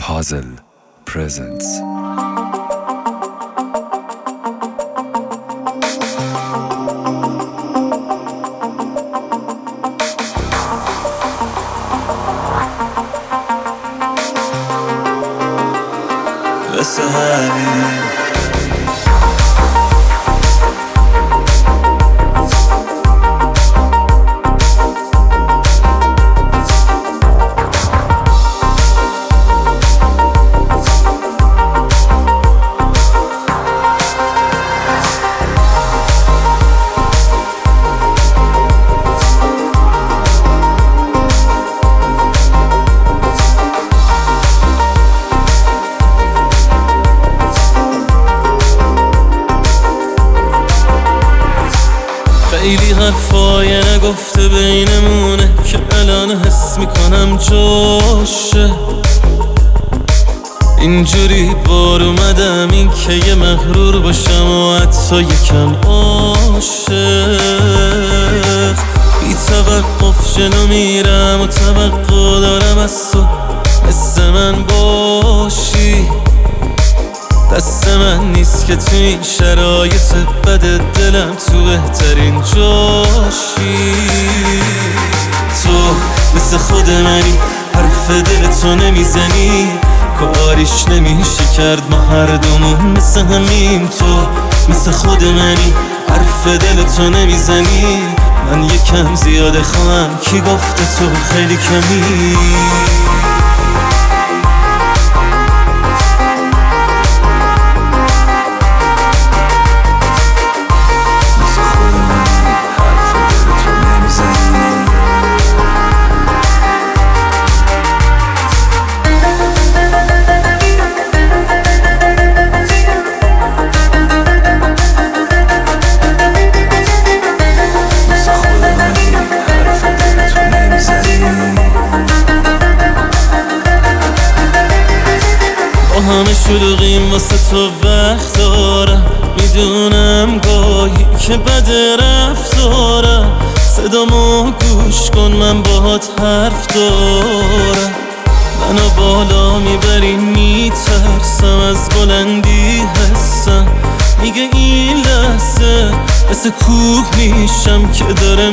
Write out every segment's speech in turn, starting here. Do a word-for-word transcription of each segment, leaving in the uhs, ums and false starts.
Puzzle presents. بس همین خیلی حرفای نگفته بینمونه که الان حس میکنم جاشه. اینجوری بار اومدم این که یه مغرور باشم و حتی یکم عاشق. بی توقف جلو میرم و توقع دارم از تو مثل من باشی. دست من نیست که تو این شرایط بد دلم تو بهترین جاشی. تو مثل خود منی، حرف دل تو نمیزنی، کاریش نمیشه کرد ما هر دومون مثل همیم. تو مثل خود منی، حرف دل تو نمیزنی، من یکم زیاده خواهم، کی گفته تو خیلی کمی. همه شلوغیم واسه تو وقت دارم، میدونم گاهی که بد رفتارم. صدامو گوش کن من باهات حرف دارم. منو بالا میبری میترسم، از بلندی حسم میگه این لحظه مثل کوه میشم که داره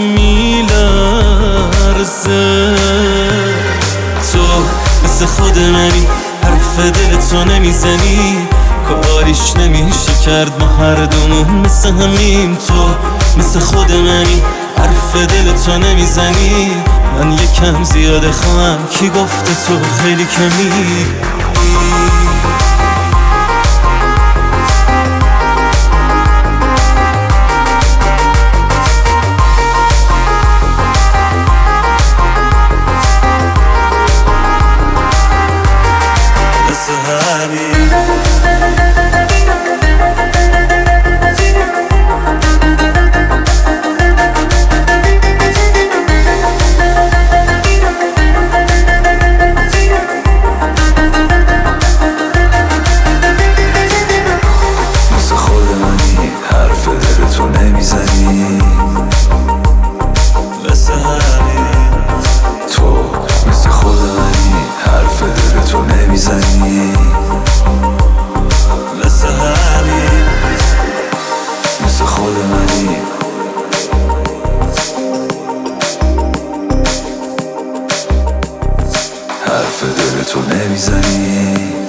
میلرزه. تو مثل خود منی، حرف دل تو نمیزنی، کاریش نمیشه کرد ما هر دومون مثل همیم. تو مثل خود منی، حرف دل تو نمیزنی، من یکم زیاده خواهم، کی گفته تو خیلی کمی. حرف دل تو نمیزنی.